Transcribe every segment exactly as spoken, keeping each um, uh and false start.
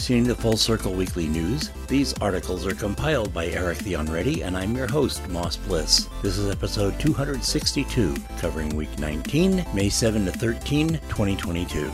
listening to Full Circle Weekly News. These articles are compiled by Eric the Unready, and I'm your host, Moss Bliss. This is episode two hundred sixty-two, covering week nineteen, May seventh to thirteenth, twenty twenty-two.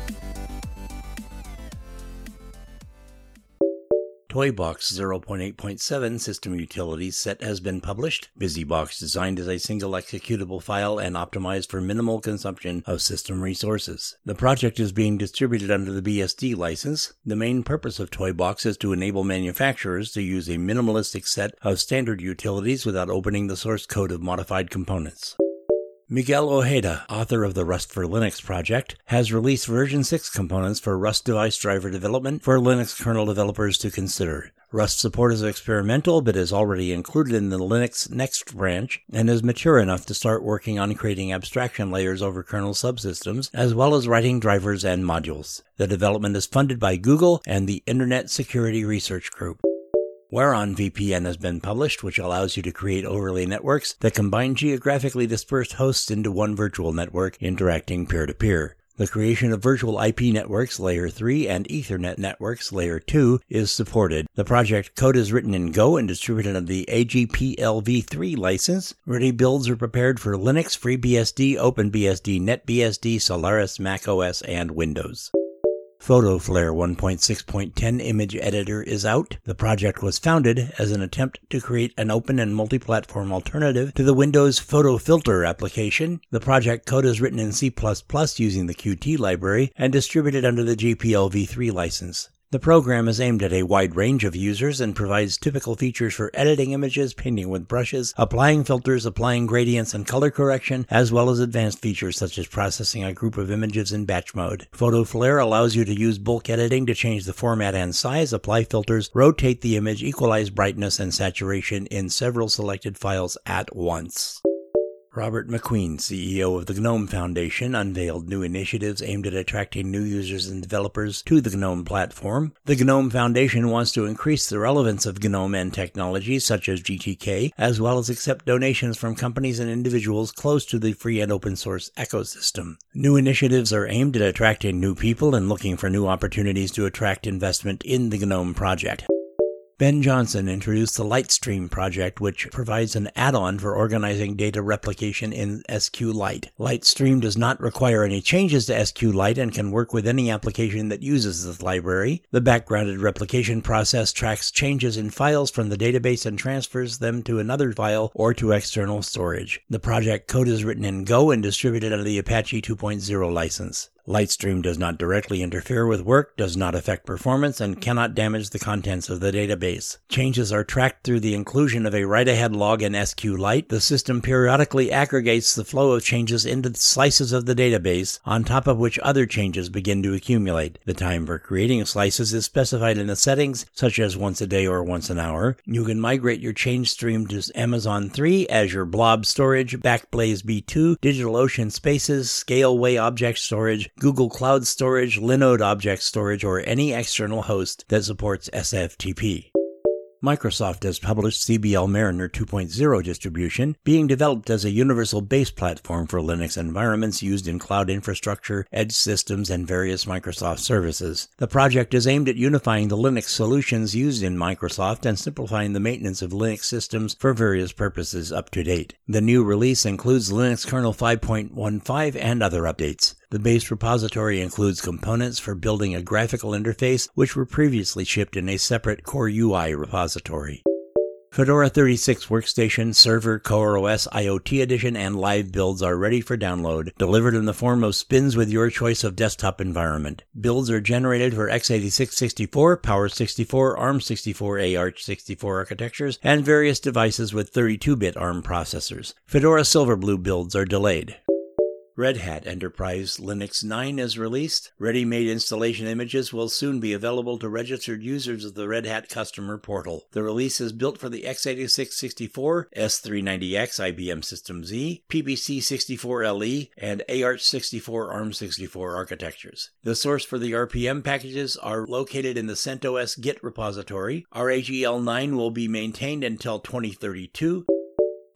Toybox zero point eight point seven System Utilities set has been published. BusyBox designed as a single executable file and optimized for minimal consumption of system resources. The project is being distributed under the B S D license. The main purpose of Toybox is to enable manufacturers to use a minimalistic set of standard utilities without opening the source code of modified components. Miguel Ojeda, author of the Rust for Linux project, has released version six components for Rust device driver development for Linux kernel developers to consider. Rust support is experimental, but is already included in the Linux Next branch and is mature enough to start working on creating abstraction layers over kernel subsystems, as well as writing drivers and modules. The development is funded by Google and the Internet Security Research Group. Whereon V P N has been published, which allows you to create overlay networks that combine geographically dispersed hosts into one virtual network, interacting peer-to-peer. The creation of virtual I P networks Layer three and Ethernet networks Layer two is supported. The project code is written in Go and distributed under the A G P L v three license. Ready builds are prepared for Linux, FreeBSD, OpenBSD, NetBSD, Solaris, macOS, and Windows. PhotoFlare one point six point ten image editor is out. The project was founded as an attempt to create an open and multi-platform alternative to the Windows Photo Filter application. The project code is written in C plus plus using the Qt library and distributed under the G P L v three license. The program is aimed at a wide range of users and provides typical features for editing images, painting with brushes, applying filters, applying gradients and color correction, as well as advanced features such as processing a group of images in batch mode. PhotoFlare allows you to use bulk editing to change the format and size, apply filters, rotate the image, equalize brightness and saturation in several selected files at once. Robert McQueen, C E O of the GNOME Foundation, unveiled new initiatives aimed at attracting new users and developers to the GNOME platform. The GNOME Foundation wants to increase the relevance of GNOME and technologies such as G T K, as well as accept donations from companies and individuals close to the free and open source ecosystem. New initiatives are aimed at attracting new people and looking for new opportunities to attract investment in the GNOME project. Ben Johnson introduced the Lightstream project, which provides an add-on for organizing data replication in SQLite. Lightstream does not require any changes to SQLite and can work with any application that uses this library. The backgrounded replication process tracks changes in files from the database and transfers them to another file or to external storage. The project code is written in Go and distributed under the Apache two point oh license. Lightstream does not directly interfere with work, does not affect performance, and cannot damage the contents of the database. Changes are tracked through the inclusion of a write-ahead log in SQLite. The system periodically aggregates the flow of changes into slices of the database, on top of which other changes begin to accumulate. The time for creating slices is specified in the settings, such as once a day or once an hour. You can migrate your change stream to Amazon three, Azure Blob Storage, Backblaze B two, DigitalOcean Spaces, Scaleway Object Storage, Google Cloud Storage, Linode Object Storage, or any external host that supports S F T P. Microsoft has published C B L Mariner two point oh distribution, being developed as a universal base platform for Linux environments used in cloud infrastructure, edge systems, and various Microsoft services. The project is aimed at unifying the Linux solutions used in Microsoft and simplifying the maintenance of Linux systems for various purposes up to date. The new release includes Linux kernel five point fifteen and other updates. The base repository includes components for building a graphical interface, which were previously shipped in a separate Core U I repository. Fedora thirty-six Workstation, Server, CoreOS, IoT Edition, and Live builds are ready for download, delivered in the form of spins with your choice of desktop environment. Builds are generated for x eighty-six sixty-four, Power sixty-four, ARM sixty-four, A Arch sixty-four architectures, and various devices with thirty-two bit ARM processors. Fedora Silverblue builds are delayed. Red Hat Enterprise Linux nine is released. Ready-made installation images will soon be available to registered users of the Red Hat customer portal. The release is built for the x eighty-six sixty-four, S three ninety X I B M System Z, P B C sixty-four L E, and A Arch sixty-four ARM sixty-four architectures. The source for the R P M packages are located in the CentOS Git repository. R A G L nine will be maintained until twenty thirty-two.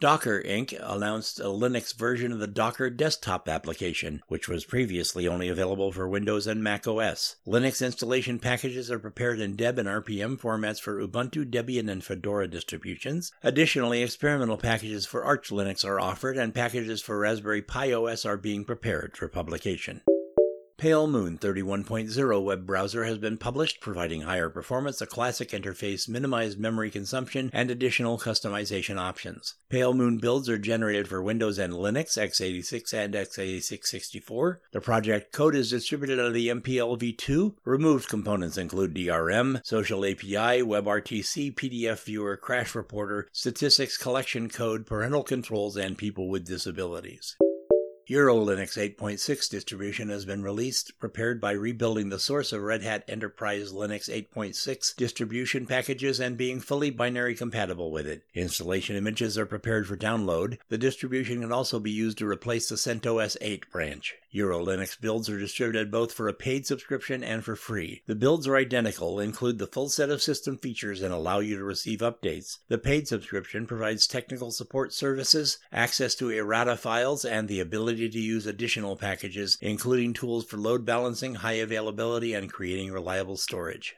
Docker Incorporated announced a Linux version of the Docker desktop application, which was previously only available for Windows and Mac O S. Linux installation packages are prepared in Deb and R P M formats for Ubuntu, Debian, and Fedora distributions. Additionally, experimental packages for Arch Linux are offered, and packages for Raspberry Pi O S are being prepared for publication. Pale Moon thirty-one point oh web browser has been published, providing higher performance, a classic interface, minimized memory consumption, and additional customization options. Pale Moon builds are generated for Windows and Linux, x eighty-six and x eighty-six sixty-four. The project code is distributed under the M P L v two. Removed components include D R M, Social A P I, WebRTC, P D F Viewer, Crash Reporter, Statistics Collection Code, Parental Controls, and People with Disabilities. EuroLinux eight point six distribution has been released, prepared by rebuilding the source of Red Hat Enterprise Linux eight point six distribution packages and being fully binary compatible with it. Installation images are prepared for download. The distribution can also be used to replace the CentOS eight branch. EuroLinux builds are distributed both for a paid subscription and for free. The builds are identical, include the full set of system features, and allow you to receive updates. The paid subscription provides technical support services, access to errata files, and the ability to use additional packages, including tools for load balancing, high availability, and creating reliable storage.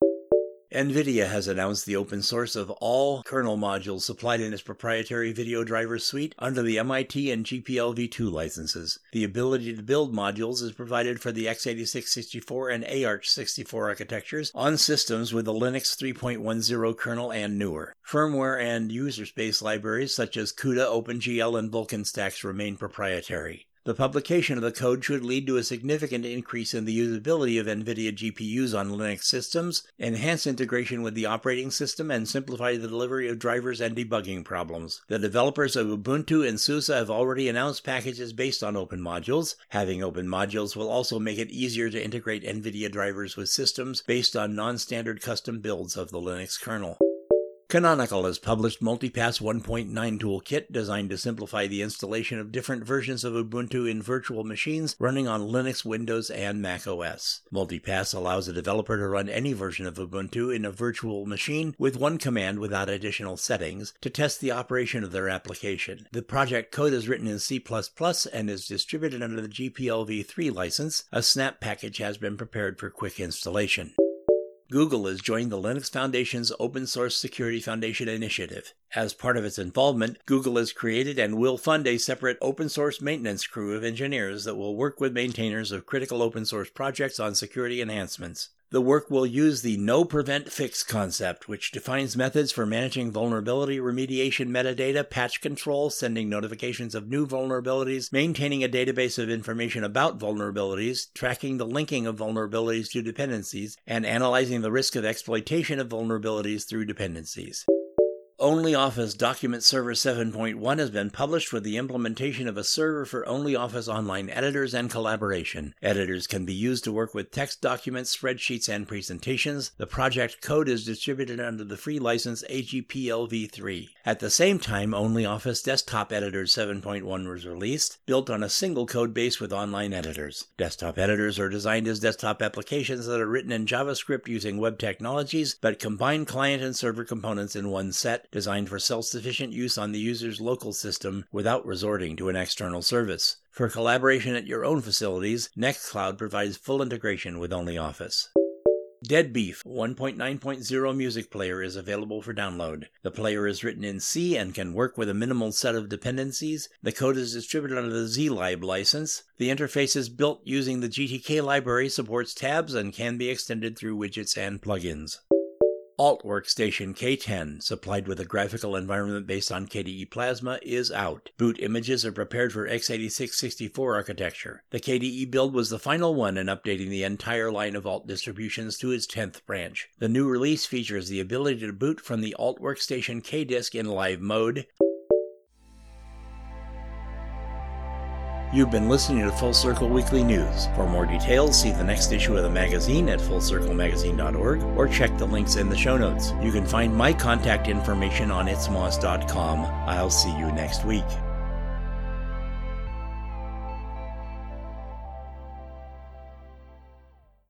NVIDIA has announced the open source of all kernel modules supplied in its proprietary video driver suite under the M I T and G P L v two licenses. The ability to build modules is provided for the x eighty-six sixty-four and A Arch sixty-four architectures on systems with the Linux three point ten kernel and newer. Firmware and user space libraries such as CUDA, OpenGL, and Vulkan stacks remain proprietary. The publication of the code should lead to a significant increase in the usability of NVIDIA G P Us on Linux systems, enhance integration with the operating system, and simplify the delivery of drivers and debugging problems. The developers of Ubuntu and SUSE have already announced packages based on open modules. Having open modules will also make it easier to integrate NVIDIA drivers with systems based on non-standard custom builds of the Linux kernel. Canonical has published Multipass one point nine Toolkit, designed to simplify the installation of different versions of Ubuntu in virtual machines running on Linux, Windows, and Mac O S. Multipass allows a developer to run any version of Ubuntu in a virtual machine with one command without additional settings to test the operation of their application. The project code is written in C plus plus and is distributed under the G P L v three license. A snap package has been prepared for quick installation. Google has joined the Linux Foundation's Open Source Security Foundation initiative. As part of its involvement, Google has created and will fund a separate open source maintenance crew of engineers that will work with maintainers of critical open source projects on security enhancements. The work will use the No Prevent Fix concept, which defines methods for managing vulnerability remediation metadata, patch control, sending notifications of new vulnerabilities, maintaining a database of information about vulnerabilities, tracking the linking of vulnerabilities to dependencies, and analyzing the risk of exploitation of vulnerabilities through dependencies. OnlyOffice Document Server seven point one has been published with the implementation of a server for OnlyOffice online editors and collaboration. Editors can be used to work with text documents, spreadsheets, and presentations. The project code is distributed under the free license A G P L v three. At the same time, OnlyOffice Desktop Editor seven point one was released, built on a single code base with online editors. Desktop editors are designed as desktop applications that are written in JavaScript using web technologies, but combine client and server components in one set, designed for self-sufficient use on the user's local system without resorting to an external service. For collaboration at your own facilities, Nextcloud provides full integration with OnlyOffice. Deadbeef one point nine point oh music player is available for download. The player is written in C and can work with a minimal set of dependencies. The code is distributed under the zlib license. The interface is built using the G T K library, supports tabs, and can be extended through widgets and plugins. Alt Workstation K ten, supplied with a graphical environment based on K D E Plasma, is out. Boot images are prepared for x eighty-six sixty-four architecture. The K D E build was the final one in updating the entire line of Alt distributions to its tenth branch. The new release features the ability to boot from the Alt Workstation K-Disk in live mode. You've been listening to Full Circle Weekly News. For more details, see the next issue of the magazine at full circle magazine dot org or check the links in the show notes. You can find my contact information on itsmoss dot com. I'll see you next week.